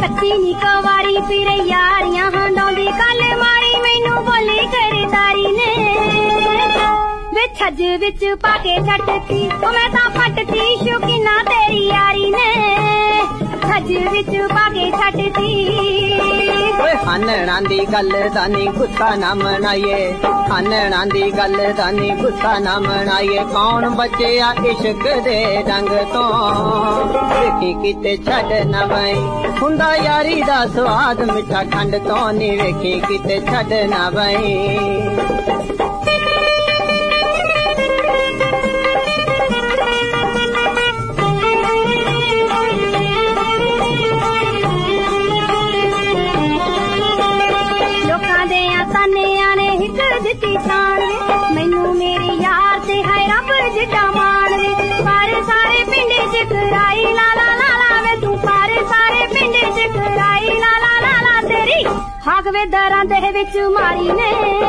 सच्ची नी कवारी फिर यारियां हंडाउंदी गल मारी मैनू बोली करदारी ने वे छज विच पाके छटती मैं तां फटती शौकीना तेरी यारी ने छज विच पाके छटती हानणा दी गल दा नी गुस्सा ना मनाइए हानणा दी गल दा नी गुस्सा ना मनाइए कौन बचिया इश्क दे रंग तो वेखी किते छड़ ना वई हुंदा यारी दा स्वाद मिठा खंड तो नी वेखी किते छड़ ना वई मैनू मेरे यार ते है रब जिड्डा मान वे सारे सारे पिंड च कराई लाला लाला वे तू सारे सारे पिंड च कराई लाला लाला तेरी हाग वे दरां दे विच मारी ने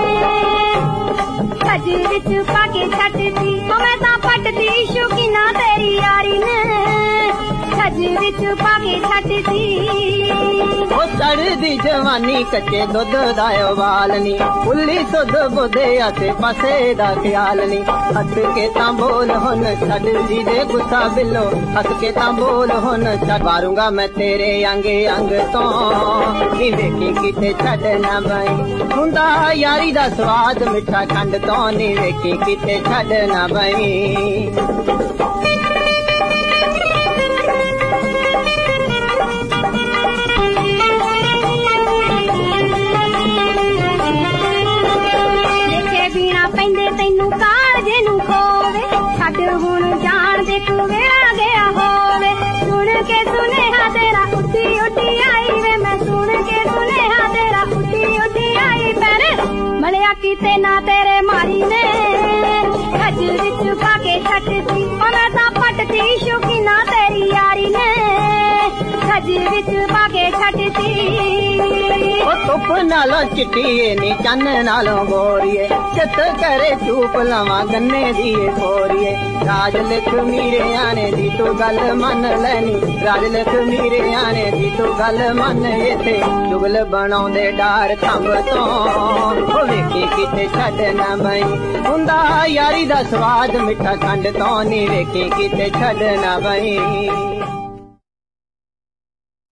छज विच पाके छटती मैं तां फटती शौकीना तेरी यारी ने छज विच पाके छटती चढ़दी जवानी कच्चे दुध दा उबाल नी उल्ली सुध बुधे आसे पासे दा ख्याल नी हस के तां बोल हुन छड़ जी दे गुस्सा बिलो हस के तां बोल हुन छड़ मारूंगा मैं तेरे अंग अंग तो नी वेखी किते छड़ ना बई हुंदा यारी दा स्वाद मिठा खंड तो नी वेखी किते छड़ ना बई पैंदे तैनू कालजे नू खोवे छड़ हुण जान दे तू वेला गया होवे सुन के सुनेहा तेरा उठी उठी आई वे मैं सुन के सुनेहा तेरा उठी उठी आई पैर मलिया किते ना तेरे मारी ने छज विच पाके छटती मैं तां फटती शौकीना तेरी यारी ने छज विच पाके छटती धुप नालों चिट्टीए नी चन्न नालों गोरिए चित करे चूप लवा गन्ने दिए खोरिए राज लिख मीरे आने दी तू गल मन लैनी राज लिख मीरे आने दी तू गल मन इथे जुगल बनाउंदे डार खंभ तो वेखी किते छड़ ना बई हुंदा यारी दा स्वाद मिठा खंड तो नी वेखी किते छड़ ना बई